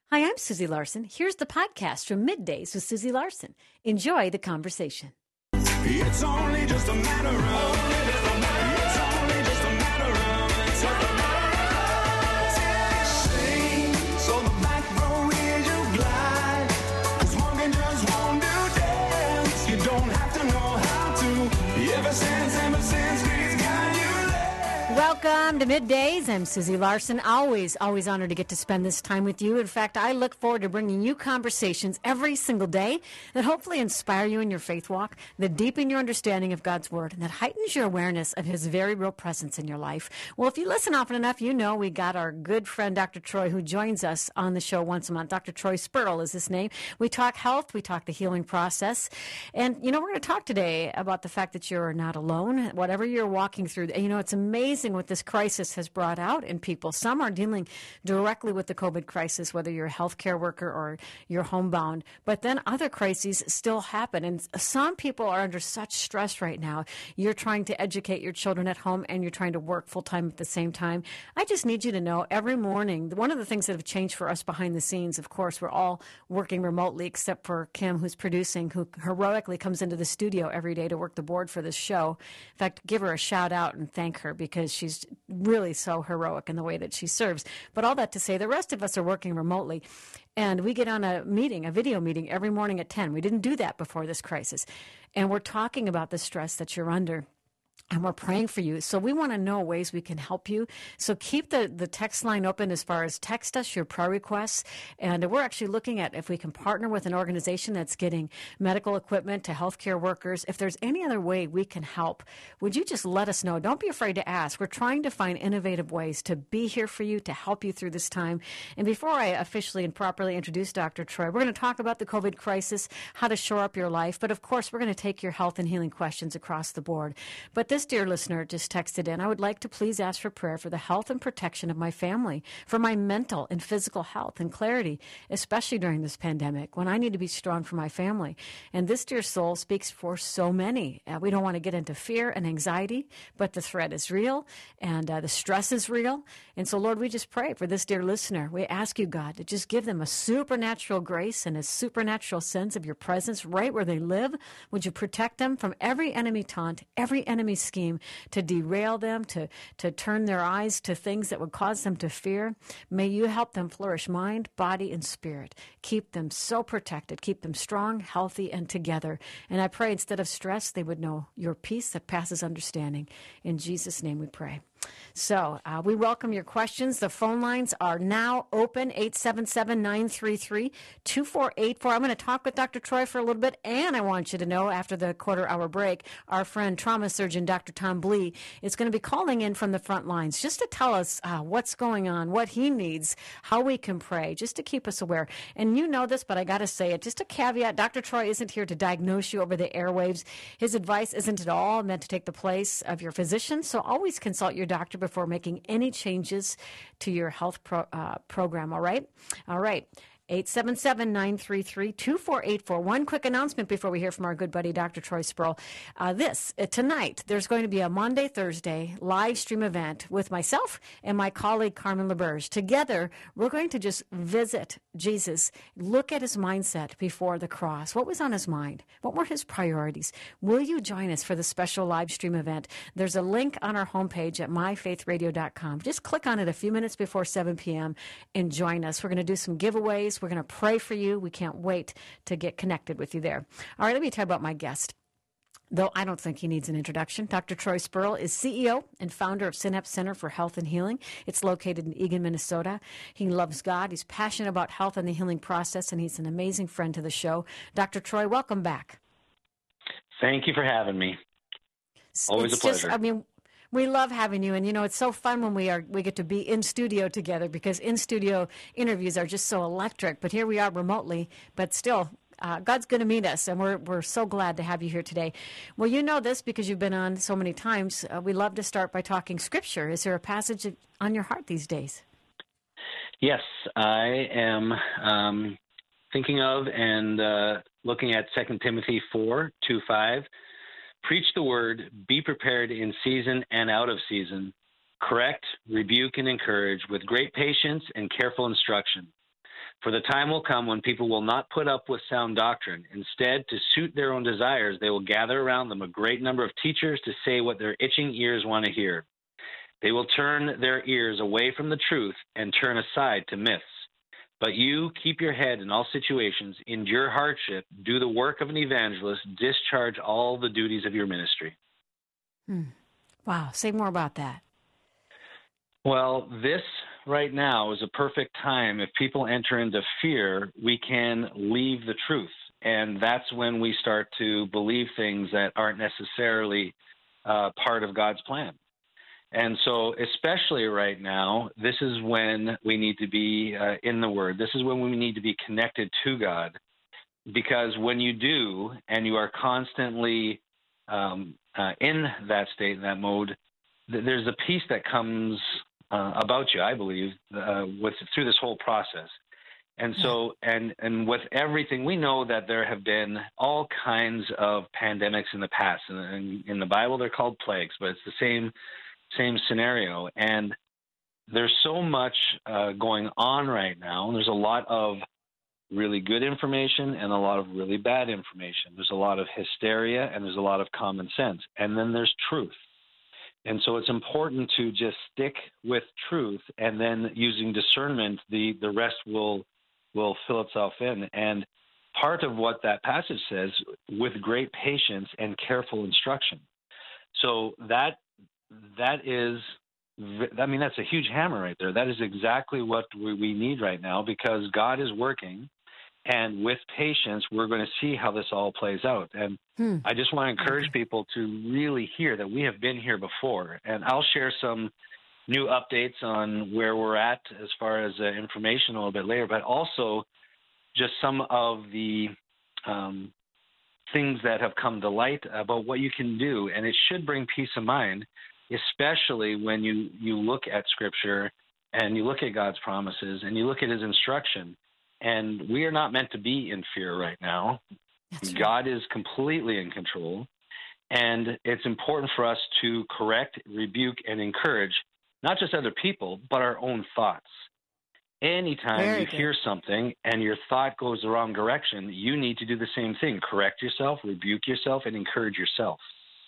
Hi, I'm Susie Larson. Here's the podcast from Middays with Susie Larson. Enjoy the conversation. It's only just a matter of Sing, so the back row is your glide. 'Cause walking just won't do dance. You don't have to know how to. Ever since we've got you there. Welcome to Middays. I'm Susie Larson. Always honored to get to spend this time with you. In fact, I look forward to bringing you conversations every single day that hopefully inspire you in your faith walk, that deepen your understanding of God's Word, and that heightens your awareness of His very real presence in your life. Well, if you listen often enough, you know we got our good friend Dr. Troy, who joins us on the show once a month. Dr. Troy Spurl is his name. We talk health, we talk the healing process, and we're going to talk today about the fact that you're not alone, whatever you're walking through. It's amazing what this crisis has brought out in people. Some are dealing directly with the COVID crisis, whether you're a healthcare worker or you're homebound. But then other crises still happen. And some people are under such stress right now. You're trying to educate your children at home and you're trying to work full time at the same time. I just need you to know every morning, one of the things that have changed for us behind the scenes, of course, we're all working remotely except for Kim, who's producing, who heroically comes into the studio every day to work the board for this show. In fact, give her a shout out and thank her because she's really so heroic in the way that she serves. But all that to say, the rest of us are working remotely. And we get on a video meeting every morning at 10. We didn't do that before this crisis. And we're talking about the stress that you're under. And we're praying for you. So we want to know ways we can help you. So keep the text line open as far as text us your prayer requests. And we're actually looking at if we can partner with an organization that's getting medical equipment to healthcare workers. If there's any other way we can help, would you just let us know? Don't be afraid to ask. We're trying to find innovative ways to be here for you, to help you through this time. And before I officially and properly introduce Dr. Troy, we're going to talk about the COVID crisis, how to shore up your life. But of course, we're going to take your health and healing questions across the board. But this dear listener just texted in, I would like to please ask for prayer for the health and protection of my family, for my mental and physical health and clarity, especially during this pandemic when I need to be strong for my family. And this dear soul speaks for so many. We don't want to get into fear and anxiety, but the threat is real and the stress is real. And so, Lord, we just pray for this dear listener. We ask you, God, to just give them a supernatural grace and a supernatural sense of your presence right where they live. Would you protect them from every enemy taunt, every enemy scheme, to derail them, to turn their eyes to things that would cause them to fear. May you help them flourish mind, body, and spirit. Keep them so protected. Keep them strong, healthy, and together. And I pray instead of stress, they would know your peace that passes understanding. In Jesus' name we pray. So we welcome your questions. The phone lines are now open, 877-933-2484. I'm going to talk with Dr. Troy for a little bit, and I want you to know after the quarter-hour break, our friend trauma surgeon Dr. Tom Blee is going to be calling in from the front lines just to tell us what's going on, what he needs, how we can pray, just to keep us aware. And you know this, but I got to say it, just a caveat, Dr. Troy isn't here to diagnose you over the airwaves. His advice isn't at all meant to take the place of your physician, so always consult your doctor before making any changes to your health program, all right? All right. 877-933-2484. One quick announcement before we hear from our good buddy, Dr. Troy Spurl. Tonight, there's going to be a Monday, Thursday live stream event with myself and my colleague, Carmen LaBerge. Together, we're going to just visit Jesus, look at his mindset before the cross. What was on his mind? What were his priorities? Will you join us for the special live stream event? There's a link on our homepage at myfaithradio.com. Just click on it a few minutes before 7 p.m. and join us. We're going to do some giveaways. We're going to pray for you. We can't wait to get connected with you there. All right, let me tell you about my guest. Though I don't think he needs an introduction, Dr. Troy Spurl is CEO and founder of Synapse Center for Health and Healing. It's located in Eagan, Minnesota. He loves God. He's passionate about health and the healing process, and he's an amazing friend to the show. Dr. Troy, welcome back. Thank you for having me. Always a pleasure. We love having you, and it's so fun when we get to be in studio together because in studio interviews are just so electric. But here we are remotely, but still, God's going to meet us, and we're so glad to have you here today. Well, you know this because you've been on so many times. We love to start by talking Scripture. Is there a passage on your heart these days? Yes, I am thinking of and looking at 2 Timothy 4:2-5. Preach the word, be prepared in season and out of season. Correct, rebuke, and encourage with great patience and careful instruction. For the time will come when people will not put up with sound doctrine. Instead, to suit their own desires, they will gather around them a great number of teachers to say what their itching ears want to hear. They will turn their ears away from the truth and turn aside to myths. But you keep your head in all situations, endure hardship, do the work of an evangelist, discharge all the duties of your ministry. Wow. Say more about that. Well, this right now is a perfect time. If people enter into fear, we can leave the truth. And that's when we start to believe things that aren't necessarily part of God's plan. And so, especially right now, this is when we need to be in the Word. This is when we need to be connected to God. Because when you do, and you are constantly in that state, in that mode, there's a peace that comes about you, I believe, through this whole process. And so, and with everything, we know that there have been all kinds of pandemics in the past. And in the Bible, they're called plagues, but it's the same scenario. And there's so much going on right now. And there's a lot of really good information and a lot of really bad information. There's a lot of hysteria and there's a lot of common sense. And then there's truth. And so it's important to just stick with truth, and then using discernment, the rest will fill itself in. And part of what that passage says, with great patience and careful instruction. So that's a huge hammer right there. That is exactly what we need right now, because God is working. And with patience, we're going to see how this all plays out. And I just want to encourage people to really hear that we have been here before. And I'll share some new updates on where we're at as far as information a little bit later, but also just some of the things that have come to light about what you can do. And it should bring peace of mind, especially when you look at Scripture and you look at God's promises and you look at His instruction. And we are not meant to be in fear right now. That's right. God is completely in control. And it's important for us to correct, rebuke, and encourage not just other people, but our own thoughts. Anytime you hear something and your thought goes the wrong direction, you need to do the same thing. Correct yourself, rebuke yourself, and encourage yourself.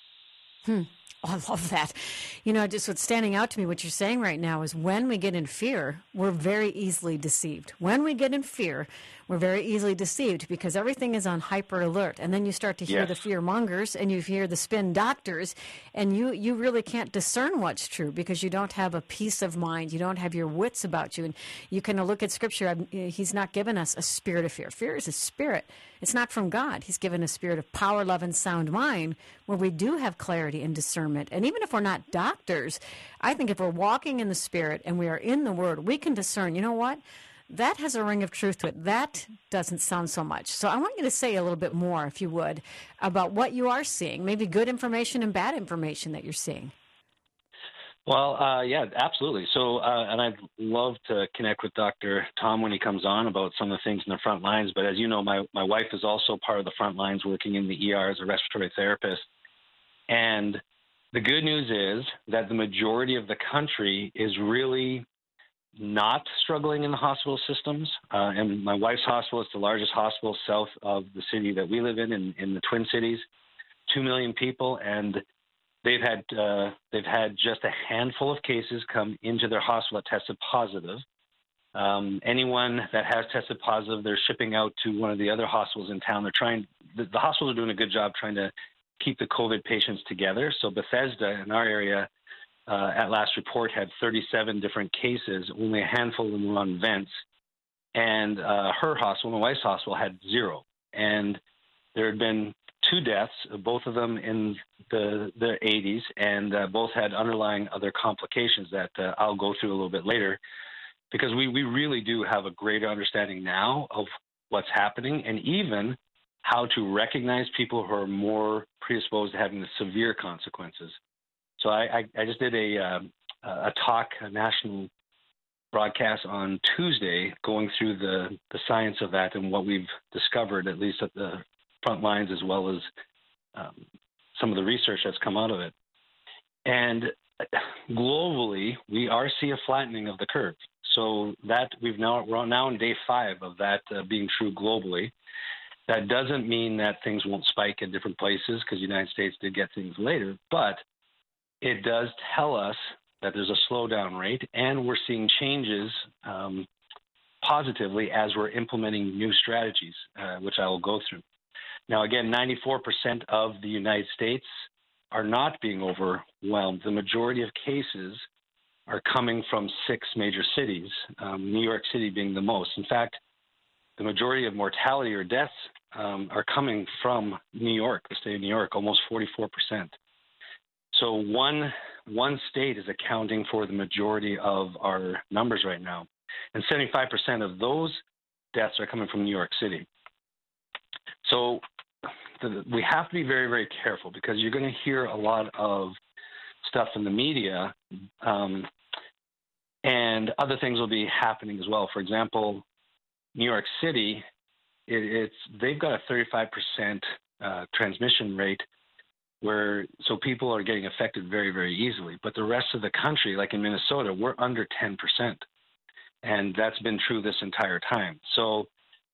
Oh, I love that. Just what's standing out to me, what you're saying right now, is when we get in fear, we're very easily deceived. When we get in fear, we're very easily deceived because everything is on hyper alert. And then you start to hear the fear mongers and you hear the spin doctors, and you really can't discern what's true because you don't have a peace of mind. You don't have your wits about you. And you can look at Scripture. He's not given us a spirit of fear. Fear is a spirit. It's not from God. He's given a spirit of power, love, and sound mind where we do have clarity and discernment. And even if we're not doctors, I think if we're walking in the Spirit and we are in the Word, we can discern, you know what? That has a ring of truth to it. That doesn't sound so much. So I want you to say a little bit more, if you would, about what you are seeing, maybe good information and bad information that you're seeing. Well, yeah, absolutely. So, and I'd love to connect with Dr. Tom when he comes on about some of the things in the front lines. But as you know, my wife is also part of the front lines working in the ER as a respiratory therapist. And the good news is that the majority of the country is really not struggling in the hospital systems. And my wife's hospital is the largest hospital south of the city that we live in the Twin Cities, 2 million people. And they've had just a handful of cases come into their hospital that tested positive. Anyone that has tested positive, they're shipping out to one of the other hospitals in town. The hospitals are doing a good job trying to keep the COVID patients together. So Bethesda in our area, at last report, had 37 different cases. Only a handful of them were on vents. And her hospital, my wife's hospital, had 0. And there had been 2 deaths, both of them in the 80s, and both had underlying other complications that I'll go through a little bit later, because we really do have a greater understanding now of what's happening and even how to recognize people who are more predisposed to having the severe consequences. So I just did a talk, a national broadcast on Tuesday, going through the science of that and what we've discovered, at least at the front lines, as well as some of the research that's come out of it. And globally, we are seeing a flattening of the curve. So that we're now on day 5 of that being true globally. That doesn't mean that things won't spike in different places, because the United States did get things later, but it does tell us that there's a slowdown rate, and we're seeing changes positively as we're implementing new strategies, which I will go through. Now, again, 94% of the United States are not being overwhelmed. The majority of cases are coming from 6 major cities, New York City being the most. In fact, the majority of mortality or deaths are coming from New York, the state of New York, almost 44%. So one state is accounting for the majority of our numbers right now. And 75% of those deaths are coming from New York City. So we have to be very, very careful, because you're going to hear a lot of stuff in the media, and other things will be happening as well. For example, New York City, they've got a 35% transmission rate, so people are getting affected very, very easily. But the rest of the country, like in Minnesota, we're under 10%. And that's been true this entire time. So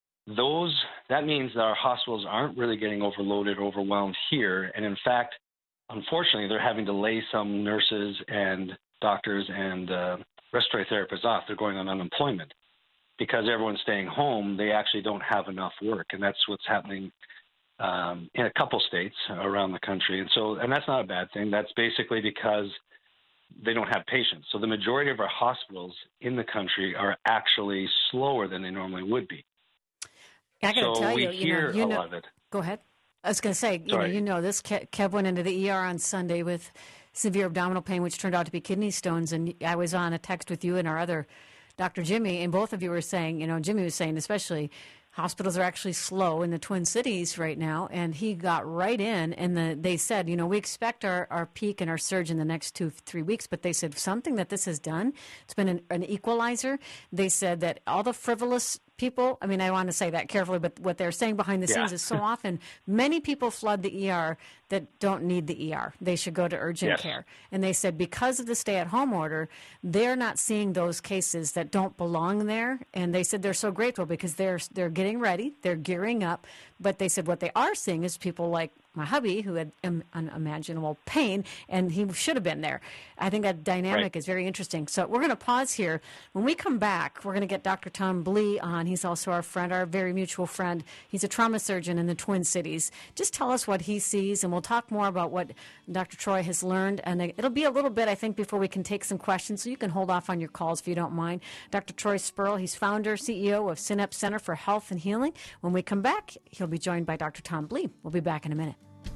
that means that our hospitals aren't really getting overloaded, overwhelmed here. And in fact, unfortunately, they're having to lay some nurses and doctors and respiratory therapists off. They're going on unemployment because everyone's staying home. They actually don't have enough work. And that's what's happening in a couple states around the country. And that's not a bad thing. That's basically because they don't have patients. So the majority of our hospitals in the country are actually slower than they normally would be. I got to tell we you, hear a lot of it. Go ahead. I was going to say, this Kev went into the ER on Sunday with severe abdominal pain, which turned out to be kidney stones. And I was on a text with you and our other Dr. Jimmy, and both of you were saying, Jimmy was saying especially hospitals are actually slow in the Twin Cities right now, and he got right in, and they said, we expect our peak and our surge in the next 2-3 weeks, but they said something that this has done, it's been an equalizer. They said that all the frivolous people, I want to say that carefully, but what they're saying behind the scenes is so often many people flood the ER that don't need the ER. They should go to urgent care. And they said because of the stay-at-home order, they're not seeing those cases that don't belong there. And they said they're so grateful because they're getting ready, they're gearing up. But they said what they are seeing is people like my hubby who had unimaginable pain, and he should have been there. I think that dynamic is very interesting. So we're going to pause here. When we come back, we're going to get Dr. Tom Blee on. He's also our friend, our very mutual friend. He's a trauma surgeon in the Twin Cities. Just tell us what he sees, and we'll talk more about what Dr. Troy has learned. And it'll be a little bit, I think, before we can take some questions, so you can hold off on your calls if you don't mind. Dr. Troy Spurl, he's founder, CEO of Synapse Center for Health and Healing. When we come back, he'll be joined by Dr. Tom Blee. We'll be back in a minute.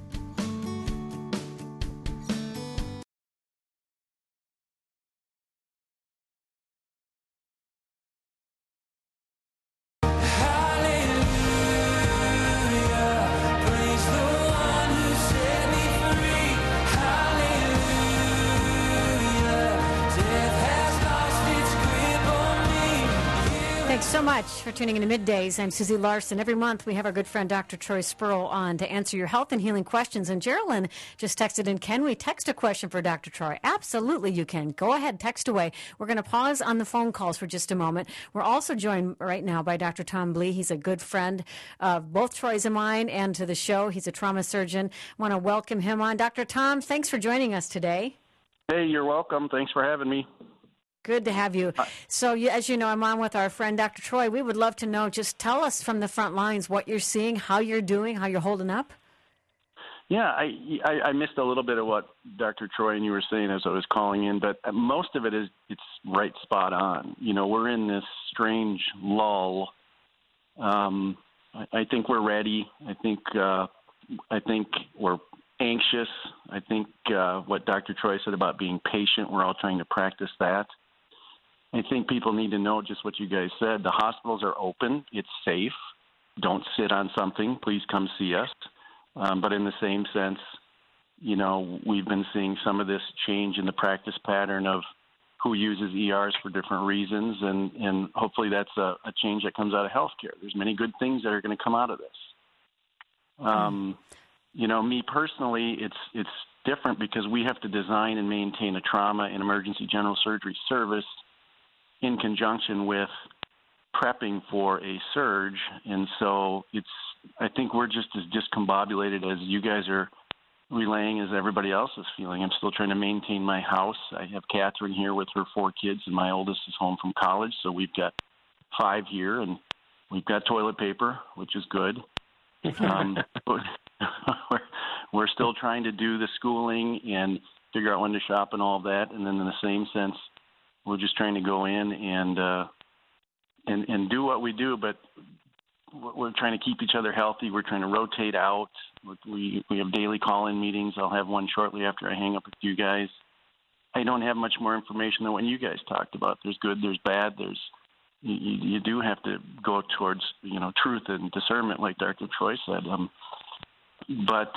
So much for tuning in to Middays. I'm Susie Larson. Every month we have our good friend Dr. Troy Spurl on to answer your health and healing questions. And Geraldine just texted in, can we text a question for Dr. Troy? Absolutely you can. Go ahead, text away. We're going to pause on the phone calls for just a moment. We're also joined right now by Dr. Tom Blee. He's a good friend of both Troy's and mine and to the show. He's a trauma surgeon. I want to welcome him on. Dr. Tom, thanks for joining us today. Hey, you're welcome. Thanks for having me. Good to have you. So, as you know, I'm on with our friend Dr. Troy. We would love to know, just tell us from the front lines what you're seeing, how you're doing, how you're holding up. Yeah, I missed a little bit of what Dr. Troy and you were saying as I was calling in, but most of it's right spot on. We're in this strange lull. I think we're ready. I think we're anxious. I think what Dr. Troy said about being patient, we're all trying to practice that. I think people need to know just what you guys said. The hospitals are open. It's safe. Don't sit on something. Please come see us. But in the same sense, we've been seeing some of this change in the practice pattern of who uses ERs for different reasons, and hopefully that's a change that comes out of healthcare. There's many good things that are going to come out of this. Me personally, it's different because we have to design and maintain a trauma and emergency general surgery service in conjunction with prepping for a surge. And so I think we're just as discombobulated as you guys are relaying as everybody else is feeling. I'm still trying to maintain my house. I have Catherine here with her 4 kids, and my oldest is home from college. So we've got 5 here, and we've got toilet paper, which is good. We're still trying to do the schooling and figure out when to shop and all of that. And then in the same sense, we're just trying to go in and do what we do, but we're trying to keep each other healthy. We're trying to rotate out. We have daily call-in meetings. I'll have one shortly after I hang up with you guys. I don't have much more information than what you guys talked about. There's good, there's bad, you do have to go towards, truth and discernment, like Dr. Troy said. But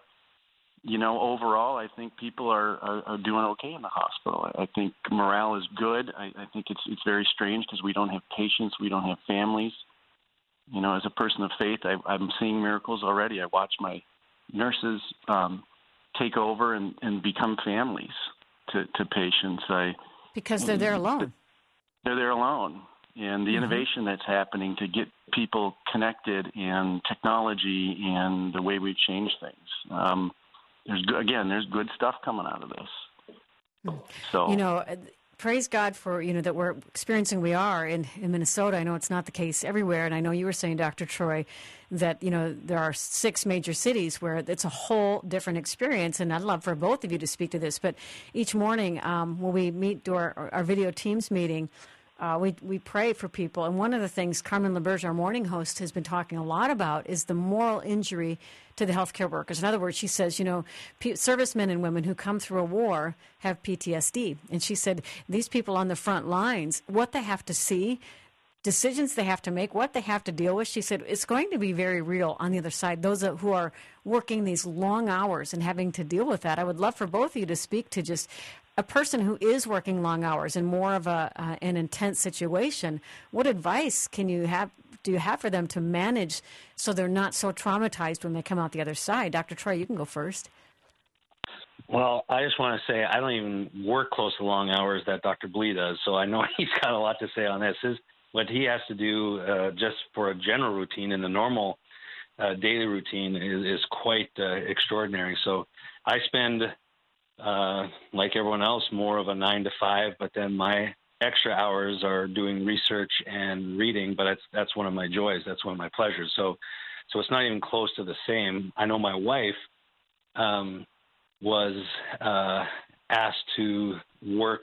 overall, I think people are doing okay in the hospital. I think morale is good. I think it's very strange because we don't have patients, we don't have families. As a person of faith, I'm seeing miracles already. I watch my nurses take over and become families to patients. Because they're there alone. They're there alone. And the innovation that's happening to get people connected and technology and the way we've changed things. There's good stuff coming out of this. So praise God for, that we're experiencing, we are in Minnesota. I know it's not the case everywhere. And I know you were saying, Dr. Troy, that, there are 6 major cities where it's a whole different experience. And I'd love for both of you to speak to this. But each morning when we meet, do our video teams meeting, we pray for people. And one of the things Carmen LaBerge, our morning host, has been talking a lot about is the moral injury to the healthcare workers. In other words, she says, servicemen and women who come through a war have PTSD. And she said, these people on the front lines, what they have to see, decisions they have to make, what they have to deal with, she said, it's going to be very real on the other side, those who are working these long hours and having to deal with that. I would love for both of you to speak to just a person who is working long hours in more of an intense situation. What advice do you have for them to manage so they're not so traumatized when they come out the other side? Dr. Troy, you can go first. Well, I just want to say I don't even work close to long hours that Dr. Blee does, so I know he's got a lot to say on this. What he has to do just for a general routine in the normal daily routine is quite extraordinary. So I spend, like everyone else, more of a 9 to 5, but then my extra hours are doing research and reading, but that's one of my joys. That's one of my pleasures. So it's not even close to the same. I know my wife was asked to work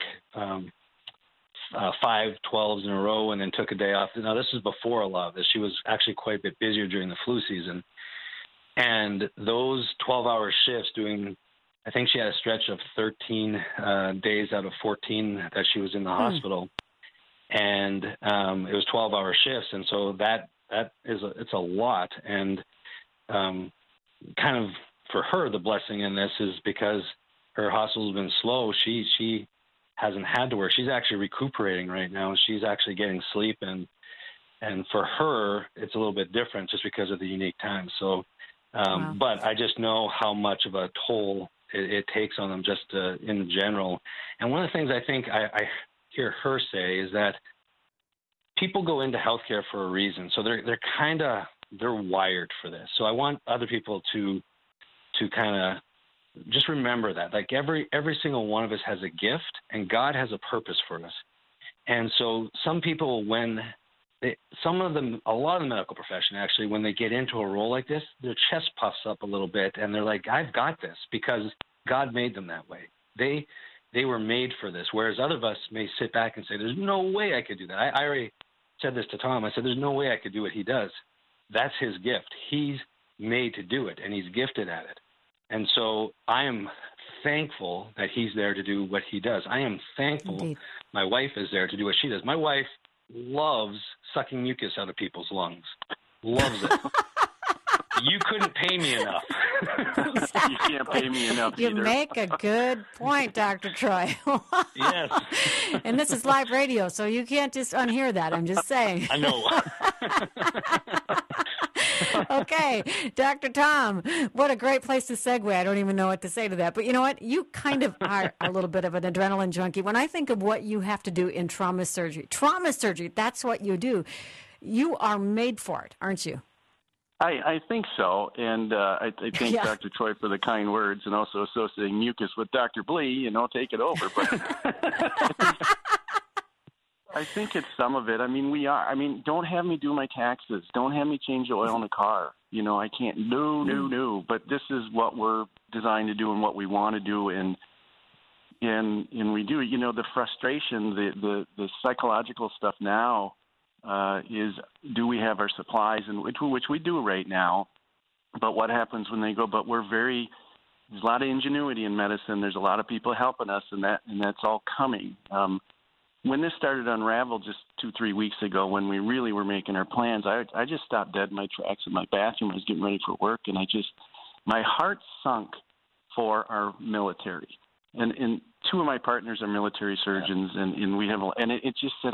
5 12s in a row and then took a day off. Now, this is before a lot of this. She was actually quite a bit busier during the flu season. And those 12-hour shifts doing, I think she had a stretch of 13 days out of 14 that she was in the hospital. And it was 12-hour shifts. And so it's a lot. And kind of for her, the blessing in this is because her hospital's been slow. She hasn't had to work. She's actually recuperating right now. She's actually getting sleep. And for her, it's a little bit different just because of the unique time. So, wow. But I just know how much of a toll it takes on them just in general. And one of the things I think I hear her say is that people go into healthcare for a reason. So they're wired for this. So I want other people to kind of just remember that. Like every single one of us has a gift, and God has a purpose for us. And so some people, a lot of the medical profession actually, when they get into a role like this, their chest puffs up a little bit, and they're like, I've got this, because God made them that way. They were made for this, whereas other of us may sit back and say, there's no way I could do that. I already said this to Tom. I said, there's no way I could do what he does. That's his gift. He's made to do it, and he's gifted at it. And so I am thankful that he's there to do what he does. I am thankful my wife is there to do what she does. My wife loves sucking mucus out of people's lungs. Loves it. You couldn't pay me enough. Exactly. You can't pay me enough You either. make a good point, Dr. Troy. Yes. And this is live radio, so you can't just unhear that. I'm just saying. I know. Okay, Dr. Tom, what a great place to segue. I don't even know what to say to that. But you know what? You kind of are a little bit of an adrenaline junkie. When I think of what you have to do in trauma surgery, that's what you do. You are made for it, aren't you? I think so, and I thank Yeah. Dr. Troy for the kind words, and also associating mucus with Dr. Blee, take it over. But I think it's some of it. I mean, don't have me do my taxes. Don't have me change the oil in the car. I can't. No. But this is what we're designed to do and what we want to do, and we do. The frustration, the psychological stuff now. Is do we have our supplies, and which we do right now, but what happens when they go, but there's a lot of ingenuity in medicine, there's a lot of people helping us, and that's all coming. When this started to unravel just 2-3 weeks ago, when we really were making our plans, I just stopped dead in my tracks in my bathroom. I was getting ready for work, and my heart sunk for our military. And two of my partners are military surgeons, and we have, and it just said,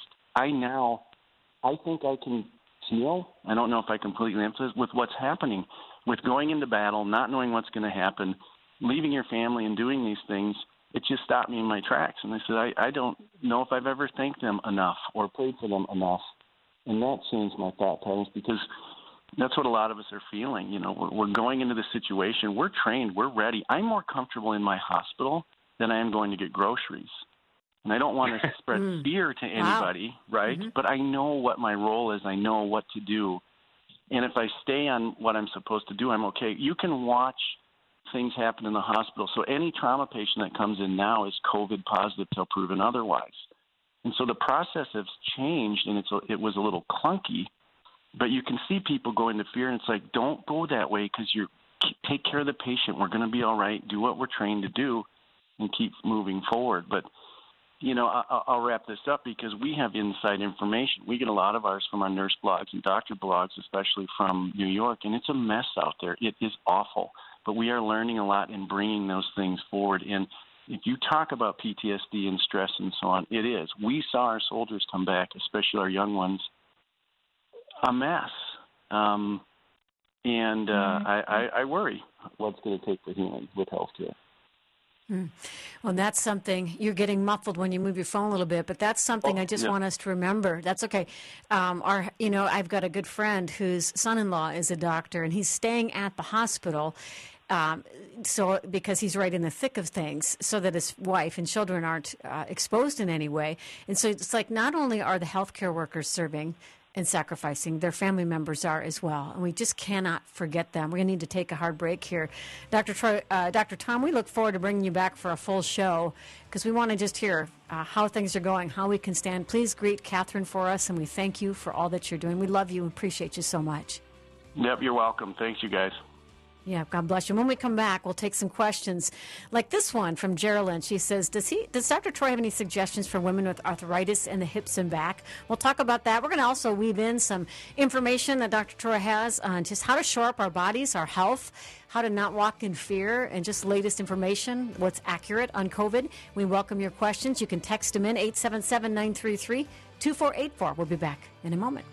I think I can feel, I don't know if I completely emphasize, with what's happening, with going into battle, not knowing what's going to happen, leaving your family and doing these things. It just stopped me in my tracks. And I said, I don't know if I've ever thanked them enough or prayed for them enough. And that changed my thought patterns, because that's what a lot of us are feeling. We're going into the situation. We're trained. We're ready. I'm more comfortable in my hospital than I am going to get groceries. And I don't want to spread fear to anybody, right? Mm-hmm. But I know what my role is. I know what to do. And if I stay on what I'm supposed to do, I'm okay. You can watch things happen in the hospital. So any trauma patient that comes in now is COVID positive till proven otherwise. And so the process has changed, and it was a little clunky. But you can see people go into fear, and it's like, don't go that way, because take care of the patient. We're going to be all right. Do what we're trained to do and keep moving forward. But I'll wrap this up, because we have inside information. We get a lot of ours from our nurse blogs and doctor blogs, especially from New York, and it's a mess out there. It is awful. But we are learning a lot and bringing those things forward. And if you talk about PTSD and stress and so on, it is. We saw our soldiers come back, especially our young ones, a mess. I worry what's going to take for healing with healthcare. Well, that's something. You're getting muffled when you move your phone a little bit, but that's something I just want us to remember. That's okay. I've got a good friend whose son-in-law is a doctor, and he's staying at the hospital. Because he's right in the thick of things, so that his wife and children aren't exposed in any way. And so it's like, not only are the healthcare workers serving and sacrificing, their family members are as well. And we just cannot forget them. We're going to need to take a hard break here. Dr. Tom, we look forward to bringing you back for a full show, because we want to just hear how things are going, how we can stand. Please greet Catherine for us, and we thank you for all that you're doing. We love you and appreciate you so much. Yep, you're welcome. Thanks, you guys. Yeah, God bless you. When we come back, we'll take some questions like this one from Geraldine. She says, does Dr. Troy have any suggestions for women with arthritis in the hips and back? We'll talk about that. We're going to also weave in some information that Dr. Troy has on just how to shore up our bodies, our health, how to not walk in fear, and just latest information, what's accurate on COVID. We welcome your questions. You can text them in, 877-933-2484. We'll be back in a moment.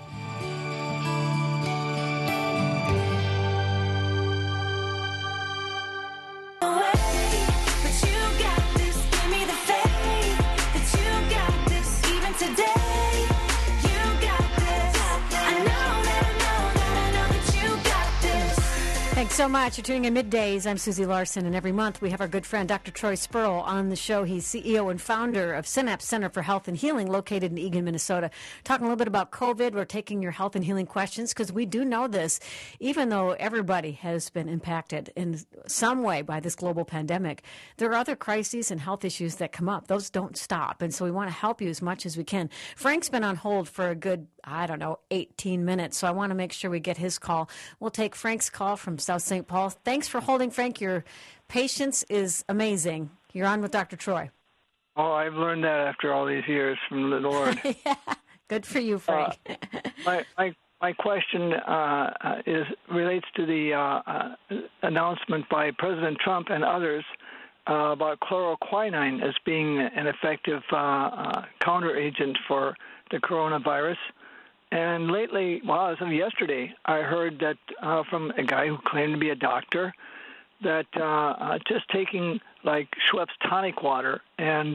Thanks so much. You're tuning in Middays. I'm Susie Larson, and every month we have our good friend Dr. Troy Spurl on the show. He's CEO and founder of Synapse Center for Health and Healing, located in Eagan, Minnesota. Talking a little bit about COVID. We're taking your health and healing questions, because we do know this. Even though everybody has been impacted in some way by this global pandemic, there are other crises and health issues that come up. Those don't stop, and so we want to help you as much as we can. Frank's been on hold for a good 18 minutes. So I want to make sure we get his call. We'll take Frank's call from South St. Paul. Thanks for holding, Frank. Your patience is amazing. You're on with Dr. Troy. Oh, I've learned that after all these years from the Lord. Yeah, good for you, Frank. My question relates to the announcement by President Trump and others about chloroquine as being an effective counter agent for the coronavirus. And lately, well, as of yesterday, I heard that from a guy who claimed to be a doctor that just taking like Schweppes tonic water and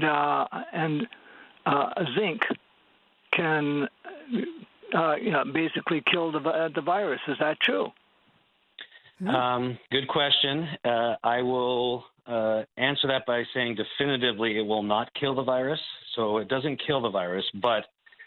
zinc can basically kill the virus. Is that true? Good question. I will answer that by saying definitively it will not kill the virus. So it doesn't kill the virus, but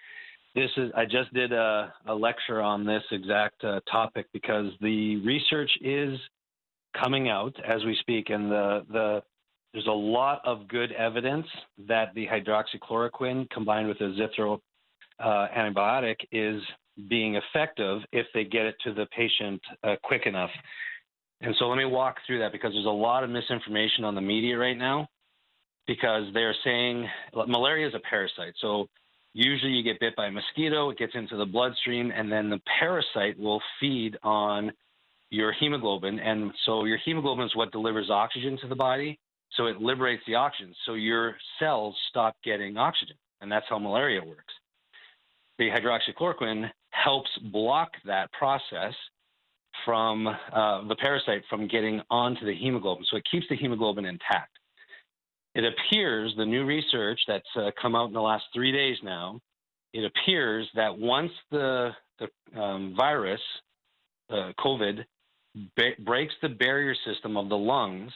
I just did a lecture on this exact topic because the research is coming out as we speak, and there's a lot of good evidence that the hydroxychloroquine combined with the zithro antibiotic is being effective if they get it to the patient quick enough. And so let me walk through that because there's a lot of misinformation on the media right now because they're saying malaria is a parasite. So usually you get bit by a mosquito, it gets into the bloodstream, and then the parasite will feed on your hemoglobin. And so your hemoglobin is what delivers oxygen to the body. So it liberates the oxygen. So your cells stop getting oxygen. And that's how malaria works. The hydroxychloroquine helps block that process from the parasite from getting onto the hemoglobin. So it keeps the hemoglobin intact. It appears, the new research that's come out in the last 3 days now, it appears that once the virus, COVID, breaks the barrier system of the lungs,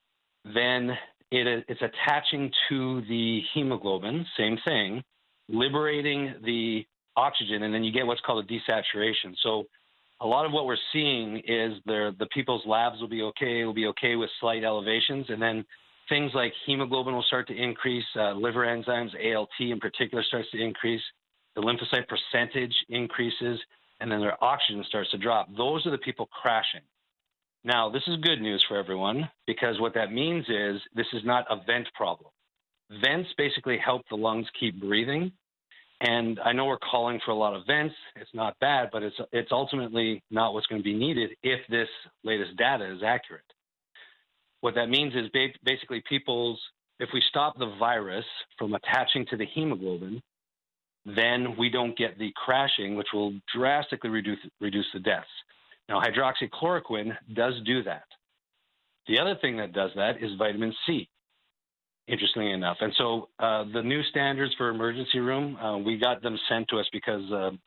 then it's attaching to the hemoglobin, same thing, liberating the oxygen, and then you get what's called a desaturation. So a lot of what we're seeing is the people's labs will be okay with slight elevations, and then things like hemoglobin will start to increase, liver enzymes, ALT in particular starts to increase, the lymphocyte percentage increases, and then their oxygen starts to drop. Those are the people crashing. Now, this is good news for everyone because what that means is this is not a vent problem. Vents basically help the lungs keep breathing. And I know we're calling for a lot of vents. It's not bad, but it's ultimately not what's going to be needed if this latest data is accurate. What that means is basically if we stop the virus from attaching to the hemoglobin, then we don't get the crashing, which will drastically reduce the deaths. Now, hydroxychloroquine does do that. The other thing that does that is vitamin C, interestingly enough. And so the new standards for emergency room, we got them sent to us because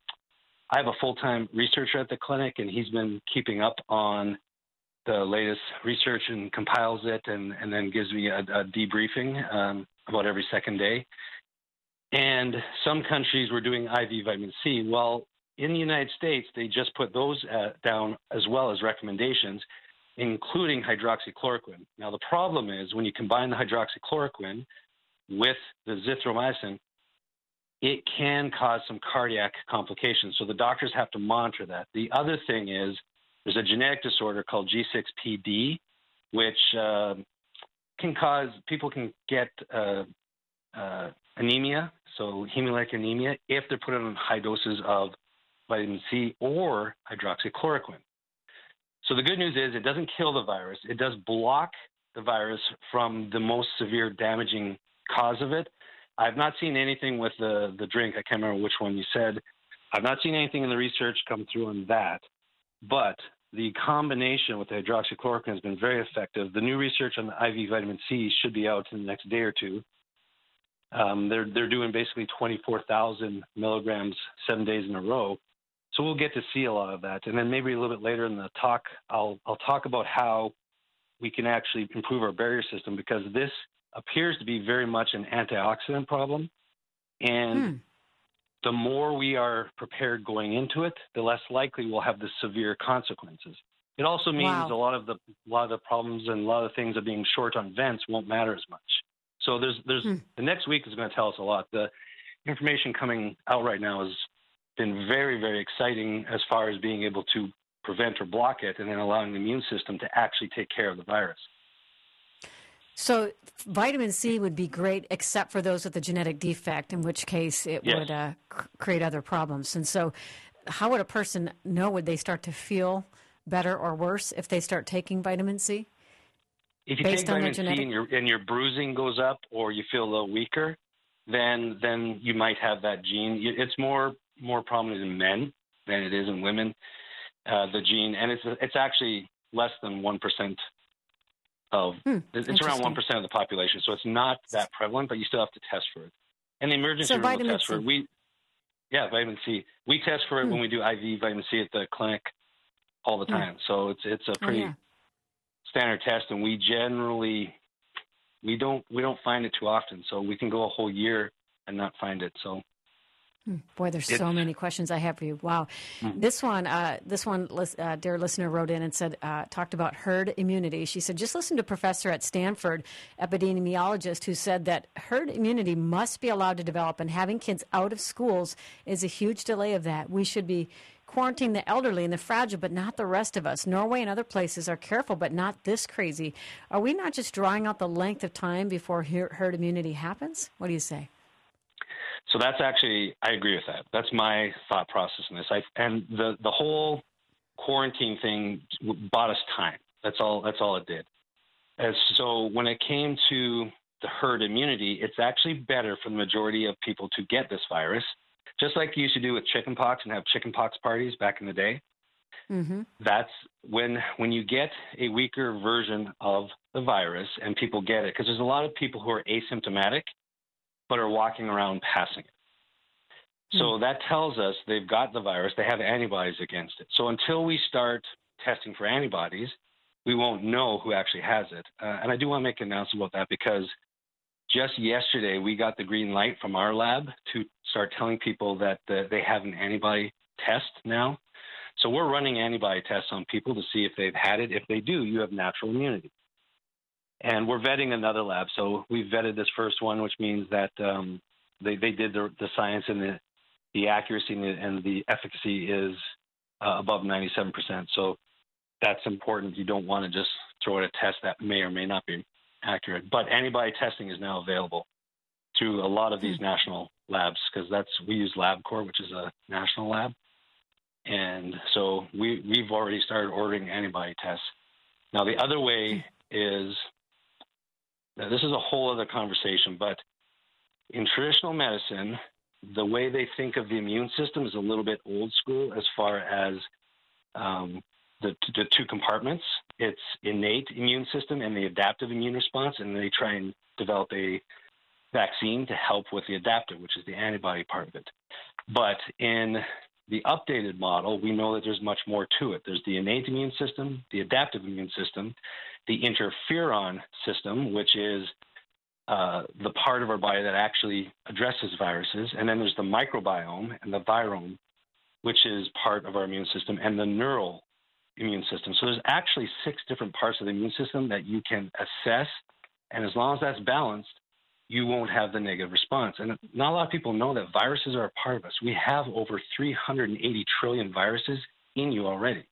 I have a full-time researcher at the clinic, and he's been keeping up on the latest research and compiles it and then gives me a debriefing about every second day. And some countries were doing IV vitamin C. Well, in the United States, they just put those down as well as recommendations, including hydroxychloroquine. Now, the problem is when you combine the hydroxychloroquine with the zithromycin, it can cause some cardiac complications. So the doctors have to monitor that. The other thing is there's a genetic disorder called G6PD, which can cause people can get anemia, so hemolytic anemia, if they're put on high doses of vitamin C or hydroxychloroquine. So the good news is it doesn't kill the virus. It does block the virus from the most severe damaging cause of it. I've not seen anything with the drink. I can't remember which one you said. I've not seen anything in the research come through on that. But the combination with the hydroxychloroquine has been very effective. The new research on the IV vitamin C should be out in the next day or two. They're doing basically 24,000 milligrams 7 days in a row. So we'll get to see a lot of that. And then maybe a little bit later in the talk, I'll talk about how we can actually improve our barrier system, because this appears to be very much an antioxidant problem. And the more we are prepared going into it, the less likely we'll have the severe consequences. It also means a lot of the problems and a lot of things of being short on vents won't matter as much. So there's the next week is going to tell us a lot. The information coming out right now has been very, very exciting as far as being able to prevent or block it, and then allowing the immune system to actually take care of the virus. So vitamin C would be great, except for those with a genetic defect, in which case it would create other problems. And so how would a person know? Would they start to feel better or worse if they start taking vitamin C? If you take vitamin C and your bruising goes up or you feel a little weaker, then you might have that gene. It's more more prominent in men than it is in women, the gene, and it's actually less than 1% of, it's around 1% of the population. So it's not that prevalent, but you still have to test for it. And the emergency room will test for it. Vitamin C. We test for it when we do IV vitamin C at the clinic all the time. So it's a pretty standard test, and we generally we don't find it too often. So we can go a whole year and not find it. So boy, there's so many questions I have for you. Wow. This one, dear listener wrote in and said, talked about herd immunity. She said, just listen to a professor at Stanford, epidemiologist, who said that herd immunity must be allowed to develop, and having kids out of schools is a huge delay of that. We should be quarantining the elderly and the fragile, but not the rest of us. Norway and other places are careful, but not this crazy. Are we not just drawing out the length of time before herd immunity happens? What do you say? So that's actually, I agree with that. That's my thought process in this. And the whole quarantine thing bought us time. That's all it did. So when it came to the herd immunity, it's actually better for the majority of people to get this virus, just like you used to do with chickenpox and have chickenpox parties back in the day. Mm-hmm. That's when you get a weaker version of the virus and people get it, because there's a lot of people who are asymptomatic but are walking around passing it. So that tells us they've got the virus, they have antibodies against it. So until we start testing for antibodies, we won't know who actually has it. And I do want to make an announcement about that, because just yesterday we got the green light from our lab to start telling people that they have an antibody test now. So we're running antibody tests on people to see if they've had it. If they do, you have natural immunity. And we're vetting another lab. So we've vetted this first one, which means that they did the science, and the accuracy and the efficacy is above 97%. So that's important. You don't want to just throw out a test that may or may not be accurate. But antibody testing is now available through a lot of these national labs, because we use LabCorp, which is a national lab. And so we've already started ordering antibody tests. Now, the other way is, this is a whole other conversation, but in traditional medicine, the way they think of the immune system is a little bit old school as far as the two compartments. It's innate immune system and the adaptive immune response, and they try and develop a vaccine to help with the adaptive, which is the antibody part of it. But in the updated model, we know that there's much more to it. There's the innate immune system, the adaptive immune system, the interferon system, which is the part of our body that actually addresses viruses. And then there's the microbiome and the virome, which is part of our immune system, and the neural immune system. So there's actually 6 different parts of the immune system that you can assess. And as long as that's balanced, you won't have the negative response. And not a lot of people know that viruses are a part of us. We have over 380 trillion viruses in you already.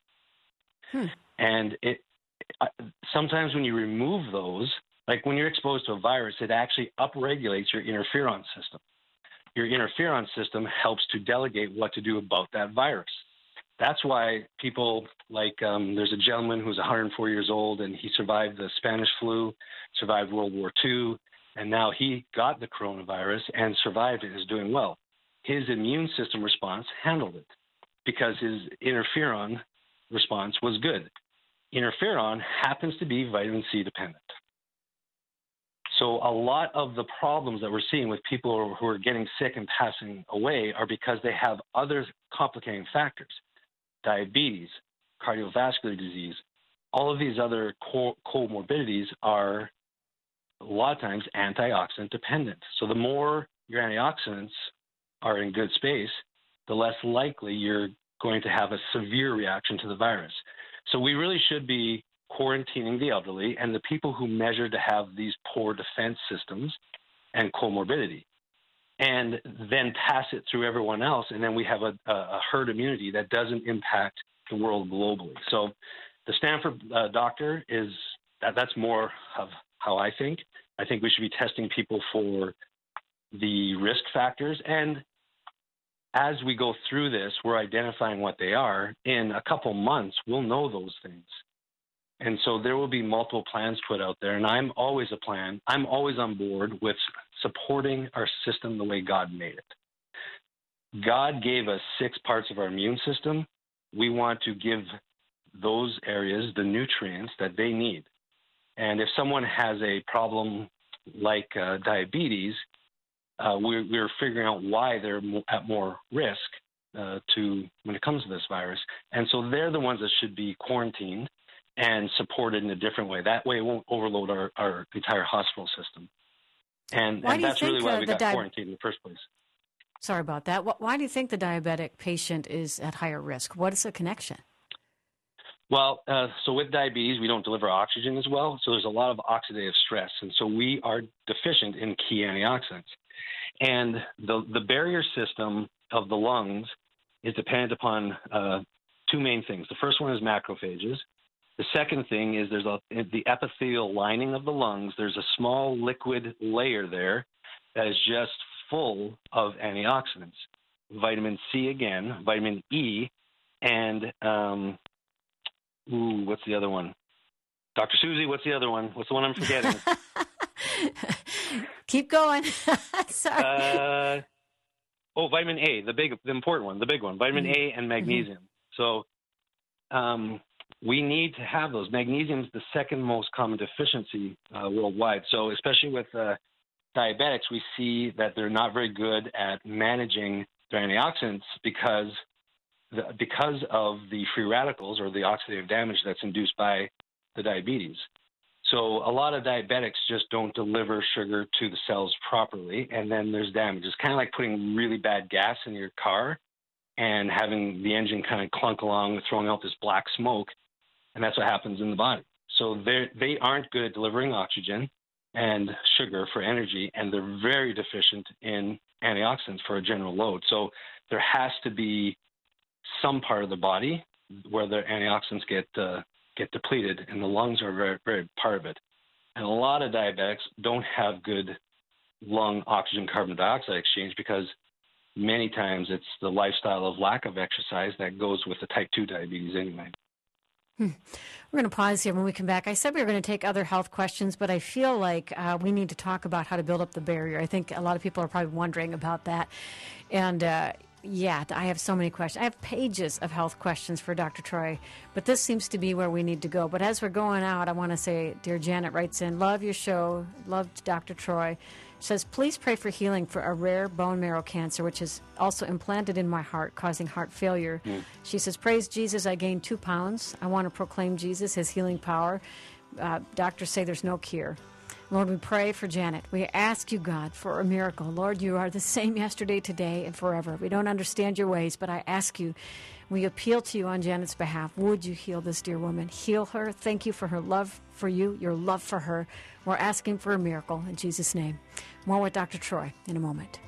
And sometimes when you remove those, like when you're exposed to a virus, it actually upregulates your interferon system. Your interferon system helps to delegate what to do about that virus. That's why people like, there's a gentleman who's 104 years old, and he survived the Spanish flu, survived World War II, and now he got the coronavirus and survived it, is doing well. His immune system response handled it because his interferon response was good. Interferon happens to be vitamin C dependent. So a lot of the problems that we're seeing with people who are getting sick and passing away are because they have other complicating factors. Diabetes, cardiovascular disease, all of these other comorbidities are a lot of times antioxidant dependent. So the more your antioxidants are in good space, the less likely you're going to have a severe reaction to the virus. So we really should be quarantining the elderly and the people who measure to have these poor defense systems and comorbidity, and then pass it through everyone else. And then we have a herd immunity that doesn't impact the world globally. So the Stanford doctor that's more of how I think. I think we should be testing people for the risk factors. And as we go through this, we're identifying what they are. In a couple months, we'll know those things. And so there will be multiple plans put out there. And I'm always on board with supporting our system the way God made it. God gave us 6 parts of our immune system. We want to give those areas the nutrients that they need. And if someone has a problem like diabetes, we're figuring out why they're at more risk when it comes to this virus. And so they're the ones that should be quarantined and supported in a different way. That way it won't overload our entire hospital system. And that's really why we got quarantined in the first place. Sorry about that. Why do you think the diabetic patient is at higher risk? What is the connection? Well, so with diabetes, we don't deliver oxygen as well. So there's a lot of oxidative stress. And so we are deficient in key antioxidants. And the barrier system of the lungs is dependent upon 2 main things. The first one is macrophages. The second thing is the epithelial lining of the lungs. There's a small liquid layer there that is just full of antioxidants. Vitamin C again, vitamin E, and what's the other one? Dr. Susie, what's the other one? What's the one I'm forgetting? Keep going. Sorry. Vitamin A, the important one, the big one, vitamin A and magnesium. So we need to have those. Magnesium is the second most common deficiency worldwide. So especially with diabetics, we see that they're not very good at managing their antioxidants because of the free radicals or the oxidative damage that's induced by the diabetes. So a lot of diabetics just don't deliver sugar to the cells properly, and then there's damage. It's kind of like putting really bad gas in your car and having the engine kind of clunk along, throwing out this black smoke, and that's what happens in the body. So they aren't good at delivering oxygen and sugar for energy, and they're very deficient in antioxidants for a general load. So there has to be some part of the body where the antioxidants get depleted, and the lungs are very, very part of it. And a lot of diabetics don't have good lung oxygen-carbon dioxide exchange because many times it's the lifestyle of lack of exercise that goes with the type 2 diabetes anyway. We're going to pause here when we come back. I said we were going to take other health questions, but I feel like we need to talk about how to build up the barrier. I think a lot of people are probably wondering about that. And yeah, I have so many questions. I have pages of health questions for Dr. Troy, but this seems to be where we need to go. But as we're going out, I want to say, dear Janet writes in, love your show, love Dr. Troy. Says, please pray for healing for a rare bone marrow cancer, which is also implanted in my heart, causing heart failure. She says, praise Jesus, I gained 2 pounds. I want to proclaim Jesus, his healing power. Doctors say there's no cure. Lord, we pray for Janet. We ask you, God, for a miracle. Lord, you are the same yesterday, today, and forever. We don't understand your ways, but I ask you, we appeal to you on Janet's behalf. Would you heal this dear woman? Heal her. Thank you for her love for you, your love for her. We're asking for a miracle in Jesus' name. More with Dr. Troy in a moment.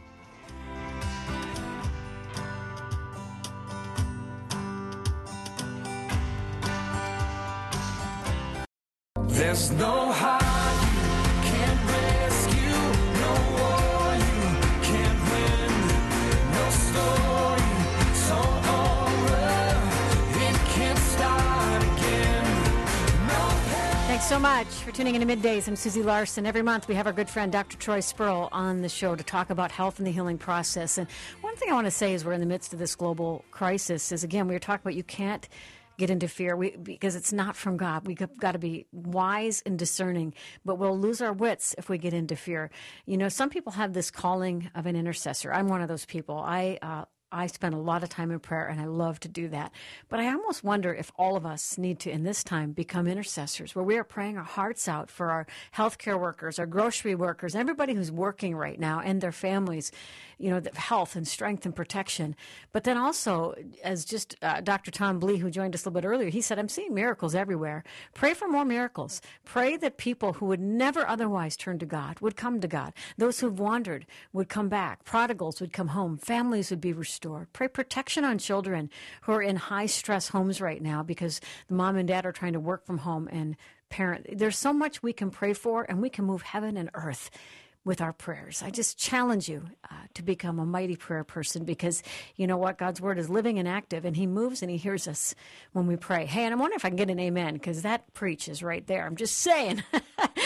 There's no high you can't rescue, no war you can't win, no story so over it can't start again. Thanks so much for tuning in to Middays. I'm Susie Larson. Every month we have our good friend Dr. Troy Spurl on the show to talk about health and the healing process. And one thing I want to say is we're in the midst of this global crisis is, again, we were talking about you can't get into fear because it's not from God. We've got to be wise and discerning, but we'll lose our wits if we get into fear. You know, some people have this calling of an intercessor. I'm one of those people. I spend a lot of time in prayer, and I love to do that. But I almost wonder if all of us need to, in this time, become intercessors, where we are praying our hearts out for our healthcare workers, our grocery workers, everybody who's working right now, and their families, you know, the health and strength and protection. But then also, as just Dr. Tom Blee, who joined us a little bit earlier, he said, I'm seeing miracles everywhere. Pray for more miracles. Pray that people who would never otherwise turn to God would come to God. Those who've wandered would come back. Prodigals would come home. Families would be restored. Pray protection on children who are in high-stress homes right now because the mom and dad are trying to work from home and parent. There's so much we can pray for, and we can move heaven and earth with our prayers. I just challenge you to become a mighty prayer person because you know what? God's word is living and active, and he moves and he hears us when we pray. Hey, and I wonder if I can get an amen because that preach is right there. I'm just saying.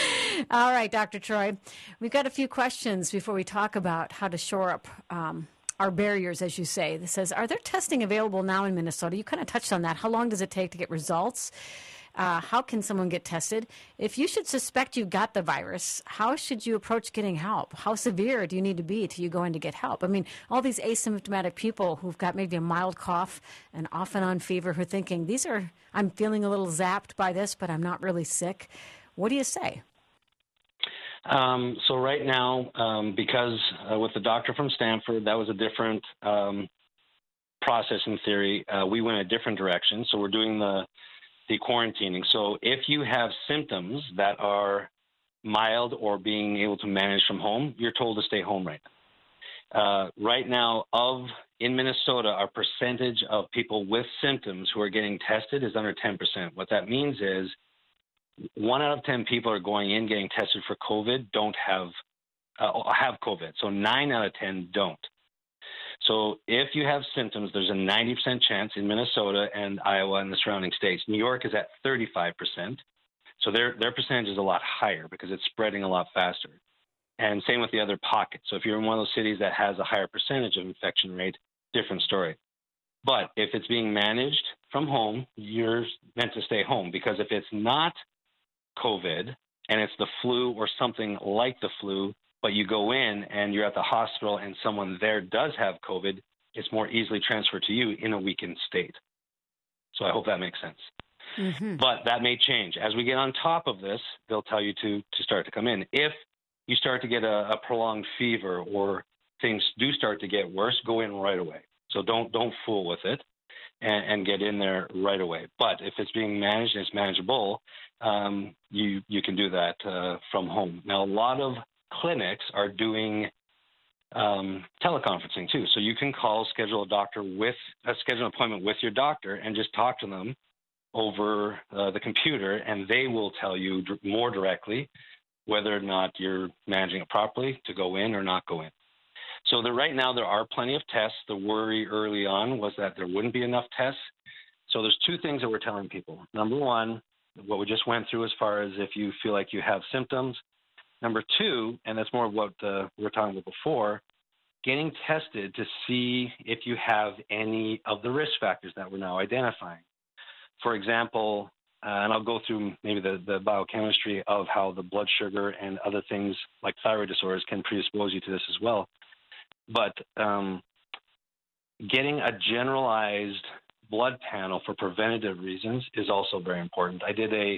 All right, Dr. Troy, we've got a few questions before we talk about how to shore up are barriers, as you say. This says, are there testing available now in Minnesota? You kind of touched on that. How long does it take to get results? How can someone get tested? If you should suspect you got the virus, how should you approach getting help? How severe do you need to be till you go in to get help? I mean, all these asymptomatic people who've got maybe a mild cough and off and on fever who are thinking, I'm feeling a little zapped by this, but I'm not really sick. What do you say? So right now, because with the doctor from Stanford, that was a different process in theory. We went a different direction. So we're doing the quarantining. So if you have symptoms that are mild or being able to manage from home, you're told to stay home right now. Right now, in Minnesota, our percentage of people with symptoms who are getting tested is under 10%. What that means is 1 out of 10 people are going in getting tested for COVID don't have COVID. So 9 out of 10 don't. So if you have symptoms, there's a 90% chance in Minnesota and Iowa and the surrounding states. New York is at 35%. So their percentage is a lot higher because it's spreading a lot faster. And same with the other pockets. So if you're in one of those cities that has a higher percentage of infection rate, different story. But if it's being managed from home, you're meant to stay home, because if it's not COVID and it's the flu or something like the flu, but you go in and you're at the hospital and someone there does have COVID, it's more easily transferred to you in a weakened state. So I hope that makes sense. Mm-hmm. But that may change. As we get on top of this, they'll tell you to start to come in. If you start to get a prolonged fever or things do start to get worse, go in right away. So don't fool with it and get in there right away. But if it's being managed and it's manageable, you can do that from home. Now, a lot of clinics are doing teleconferencing too. So you can schedule an appointment with your doctor and just talk to them over the computer, and they will tell you more directly whether or not you're managing it properly to go in or not go in. So right now there are plenty of tests. The worry early on was that there wouldn't be enough tests. So there's two things that we're telling people. Number one, what we just went through as far as if you feel like you have symptoms. Number two, and that's more of what we were talking about before, getting tested to see if you have any of the risk factors that we're now identifying. For example, and I'll go through maybe the biochemistry of how the blood sugar and other things like thyroid disorders can predispose you to this as well. But getting a generalized blood panel for preventative reasons is also very important. I did a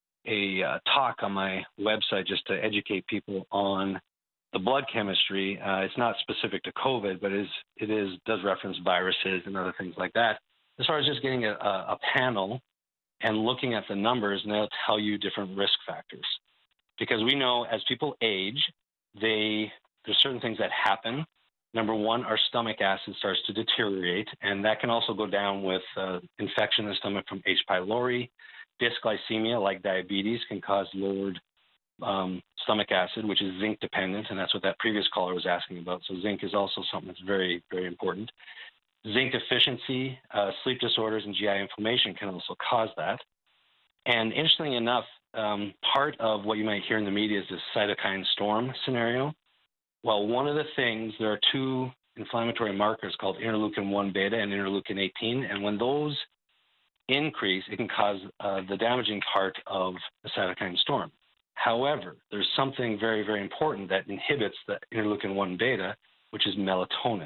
talk on my website just to educate people on the blood chemistry. It's not specific to COVID, but it does reference viruses and other things like that. As far as just getting a panel and looking at the numbers, and they'll tell you different risk factors. Because we know as people age, there's certain things that happen. Number one, our stomach acid starts to deteriorate, and that can also go down with infection in the stomach from H. pylori. Dysglycemia, like diabetes, can cause lowered stomach acid, which is zinc dependent, and that's what that previous caller was asking about. So zinc is also something that's very, very important. Zinc deficiency, sleep disorders, and GI inflammation can also cause that. And interestingly enough, part of what you might hear in the media is this cytokine storm scenario. Well, one of the things, there are two inflammatory markers called interleukin-1 beta and interleukin-18, and when those increase, it can cause the damaging part of the cytokine storm. However, there's something very, very important that inhibits the interleukin-1 beta, which is melatonin.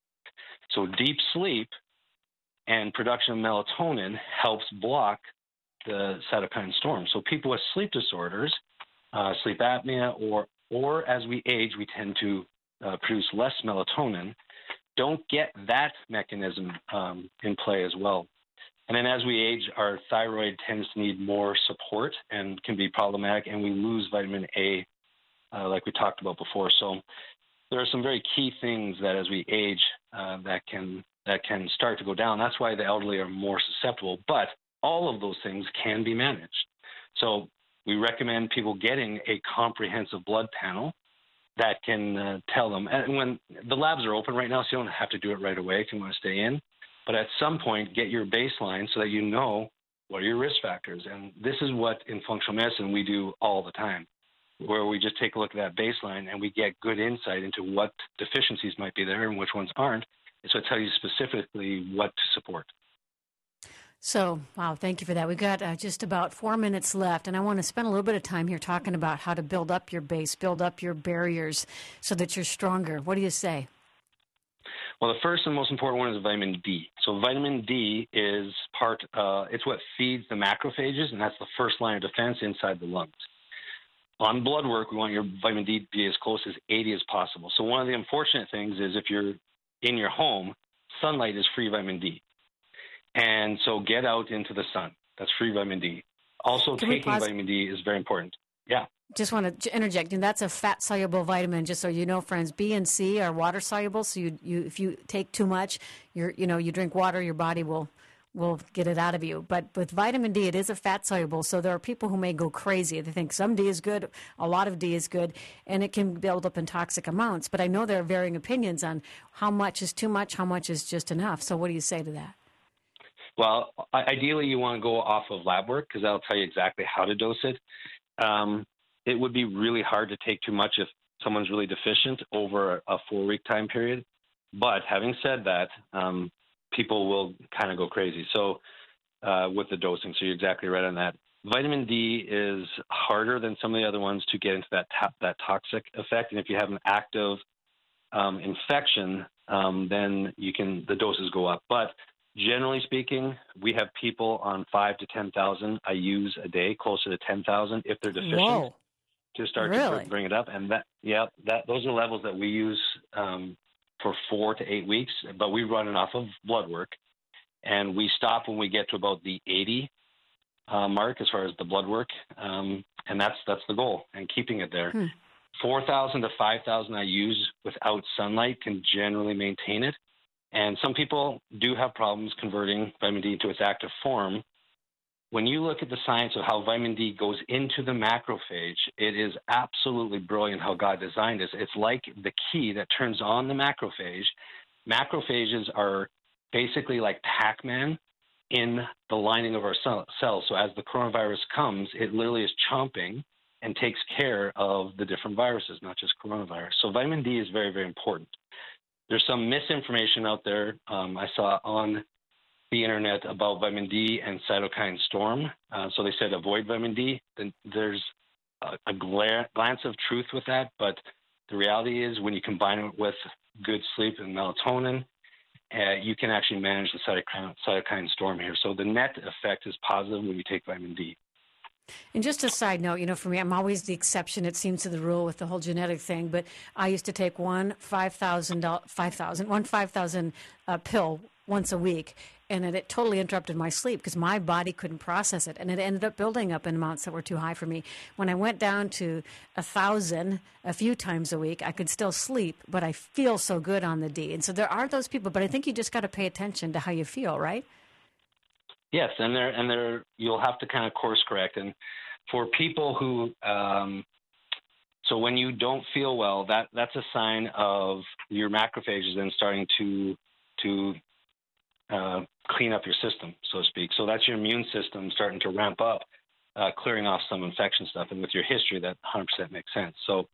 So deep sleep and production of melatonin helps block the cytokine storm. So people with sleep disorders, sleep apnea, or as we age, we tend to produce less melatonin, don't get that mechanism in play as well. And then as we age, our thyroid tends to need more support and can be problematic, and we lose vitamin A, like we talked about before. So there are some very key things that as we age that can start to go down. That's why the elderly are more susceptible, but all of those things can be managed. So we recommend people getting a comprehensive blood panel that can tell them. And when the labs are open right now, so you don't have to do it right away if you want to stay in. But at some point, get your baseline so that you know what are your risk factors. And this is what in functional medicine we do all the time. where we just take a look at that baseline and we get good insight into what deficiencies might be there and which ones aren't. So I tell you specifically what to support. So, wow, thank you for that. We've got just about 4 minutes left, and I want to spend a little bit of time here talking about how to build up your base, build up your barriers so that you're stronger. What do you say? Well, the first and most important one is vitamin D. So vitamin D is it's what feeds the macrophages, and that's the first line of defense inside the lungs. On blood work, we want your vitamin D to be as close as 80 as possible. So one of the unfortunate things is if you're in your home, sunlight is free vitamin D. And so get out into the sun. That's free vitamin D. Also, taking vitamin D is very important. Yeah. Just want to interject, and that's a fat-soluble vitamin. Just so you know, friends, B and C are water-soluble. So if you take too much, you drink water, your body will get it out of you. But with vitamin D, it is a fat-soluble. So there are people who may go crazy. They think some D is good, a lot of D is good, and it can build up in toxic amounts. But I know there are varying opinions on how much is too much, how much is just enough. So what do you say to that? Well, ideally, you want to go off of lab work because that'll tell you exactly how to dose it. It would be really hard to take too much if someone's really deficient over a 4-week time period. But having said that, people will kind of go crazy. So with the dosing, so you're exactly right on that. Vitamin D is harder than some of the other ones to get into that toxic effect. And if you have an active infection, then the doses go up. But generally speaking, we have people on 5,000 to 10,000 IUs a day, closer to 10,000 if they're deficient. Whoa. To start to bring it up. And those are levels that we use for 4 to 8 weeks, but we run it off of blood work. And we stop when we get to about the 80 mark as far as the blood work. And that's the goal, and keeping it there. 4,000 to 5,000 IUs without sunlight can generally maintain it. And some people do have problems converting vitamin D to its active form. When you look at the science of how vitamin D goes into the macrophage, it is absolutely brilliant how God designed it. It's like the key that turns on the macrophage. Macrophages are basically like Pac-Man in the lining of our cells. So as the coronavirus comes, it literally is chomping and takes care of the different viruses, not just coronavirus. So vitamin D is very, very important. There's some misinformation out there I saw on the internet about vitamin D and cytokine storm. So they said avoid vitamin D. Then there's a glance of truth with that, but the reality is when you combine it with good sleep and melatonin, you can actually manage the cytokine storm here. So the net effect is positive when you take vitamin D. And just a side note, for me, I'm always the exception, it seems, to the rule with the whole genetic thing. But I used to take one 5,000 pill once a week, and it totally interrupted my sleep because my body couldn't process it, and it ended up building up in amounts that were too high for me. When I went down to 1,000 a few times a week, I could still sleep, but I feel so good on the D. And so there are those people, but I think you just got to pay attention to how you feel, right? Yes, and there you'll have to kind of course correct. And for people who, so when you don't feel well, that's a sign of your macrophages then starting to clean up your system, so to speak. So that's your immune system starting to ramp up, clearing off some infection stuff. And with your history, that 100% makes sense. So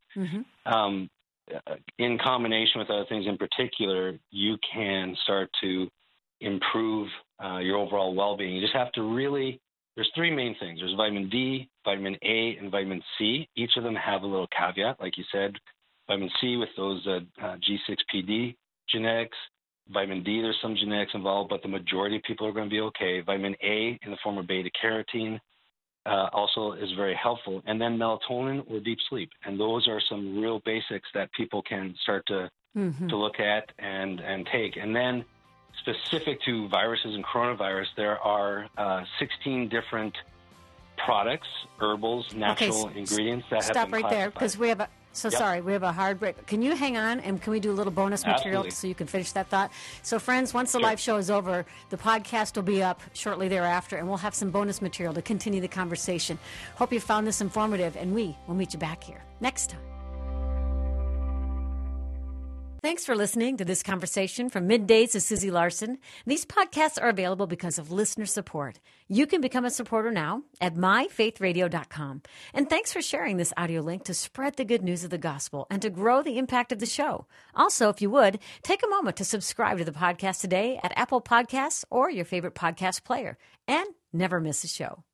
in combination with other things in particular, you can start to improve your overall well-being. You just have to there's 3 main things. There's vitamin D, vitamin A, and vitamin C. Each of them have a little caveat, like you said. Vitamin C with those G6PD genetics. Vitamin D, there's some genetics involved, but the majority of people are going to be okay. Vitamin A in the form of beta-carotene also is very helpful. And then melatonin or deep sleep. And those are some real basics that people can start to look at and take. And then specific to viruses and coronavirus, there are 16 different products, herbals, natural ingredients that have been Stop right there, because we have a sorry, we have a hard break. Can you hang on, and can we do a little bonus material so you can finish that thought? So, friends, once the live show is over, the podcast will be up shortly thereafter, and we'll have some bonus material to continue the conversation. Hope you found this informative, and we will meet you back here next time. Thanks for listening to this conversation from Middays with Susie Larson. These podcasts are available because of listener support. You can become a supporter now at myfaithradio.com. And thanks for sharing this audio link to spread the good news of the gospel and to grow the impact of the show. Also, if you would, take a moment to subscribe to the podcast today at Apple Podcasts or your favorite podcast player. And never miss a show.